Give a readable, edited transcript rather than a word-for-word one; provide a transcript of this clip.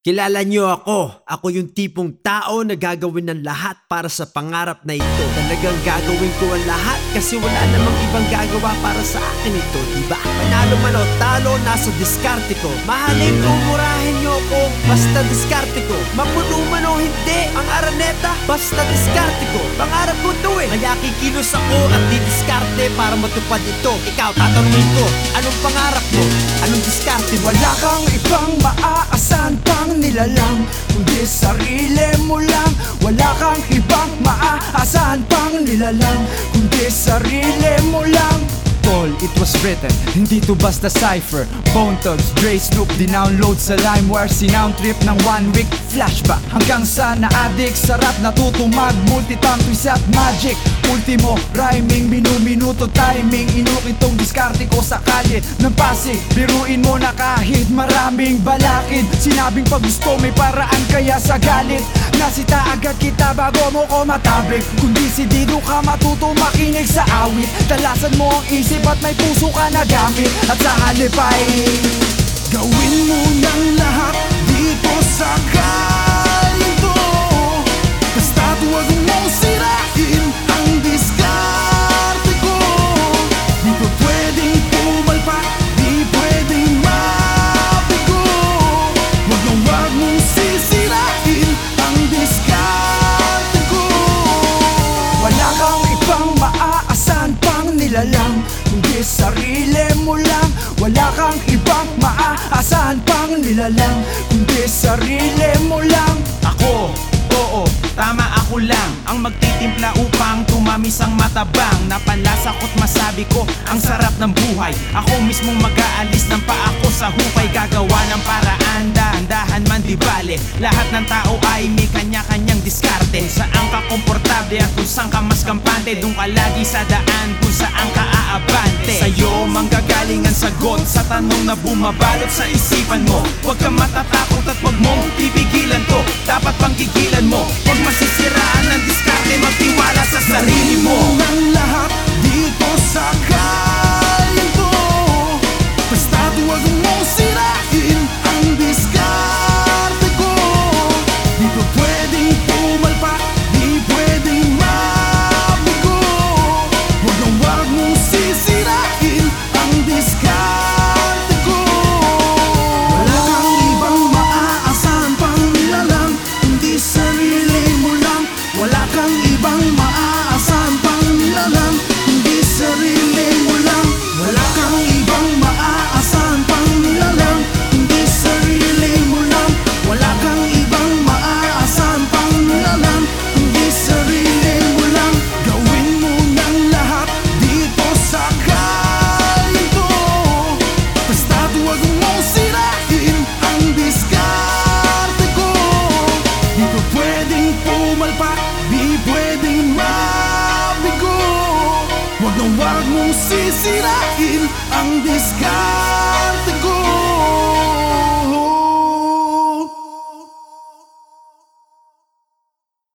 Kilala niyo ako yung tipong tao na gagawin ng lahat para sa pangarap na ito. Talagang gagawin ko ang lahat kasi wala namang ibang gagawa para sa akin ito, diba? Panalo man o talo, nasa diskarte ko. Mahalin o murahin niyo ako, basta diskarte ko. Mapuno man o hindi, ang araneta, basta diskarte ko. Pangarap ko to kaya kikilos ako at didiskarte para matupad ito. Ikaw, tatanungin ko, anong pangarap mo? Anong diskarte mo? Wala kang ibang maaasahan pang nilalang kundi sarili mo lang. Wala kang ibang maaasahan pang nilalang kundi sarili mo lang. Paul, it was written, hindi to basta cipher. Bone Thugs, Dre, Snoop, dinownload sa LimeWire. Sinound trip ng 1 week flashback hanggang sa na-addict sa rap, natuto mag-multitang twist at magic. Ultimo, rhyming, minuto timing. Inukitong diskarte ko sa kalye ng Pasig. Biruin mo na kahit maraming balakid. Sinabing pag gusto may paraan kaya sa galit nasita agad kita bago mo ko matabig. Kung desidido ka matuto makinig sa awit, talasan mo ang isip at may puso ka na gamit. At sa halip ay gawin mo ng lahat dito sa kalito. Basta't huwag mong sirain ang diskarte ko. Di pa pwedeng pumalpak, di pwedeng mabigo. Huwag mong sisirain ang diskarte ko. Wala kang ibang maaasahan pang nilalang kundi sarili mo lang. Wala kang ibang maaasahan pang nilalang kundi sarili mo lang. Ako, oo, tama ako lang ang magtitimpla upang tumamis ang matabang. Napanlasa ko't masabi ko ang sarap ng buhay. Ako mismo mag-aalis ng paa ko sa hukay. Gagawa ng paraan, dahan-dahan man di bale. Lahat ng tao ay may kanya-kanyang diskarte. Saan ka komportable at kung saan ka mas kampante. Doon ka lagi sa daan kung saan ka aabante. Sa'yo manggagaling ang sagot sa tanong na bumabalot sa isipan mo. Huwag kang matatakot at huwag mong pipigilan to. Dapat pang gigilan mo, huwag masisiraan ng diskarte. Magtiwala sa sarili mo. Ng lahat dito sa kalito. Basta't huwag mong sirain ang diskarte ko. Di pa pwedeng pumalpak, di pwedeng mabigo. Huwag mong sisirain ang diskarte ko. Wala kang ibang maaasahan pang nilalang kundi sarili mo lang. Wala kang ibang maaasahan pang nilalang kundi sarili mo lang. Wala kang ibang maaasahan pang nilalang kundi sarili mo lang. Wala kang ibang maaasahan pang nilalang kundi sarili mo lang. Gawin mo ng lahat dito sa kalito. Basta't huwag mong sirain ang diskarte ko. Di pa pwedeng pumalpak, di pwedeng mabigo. Huwag mong sisirain ang diskarte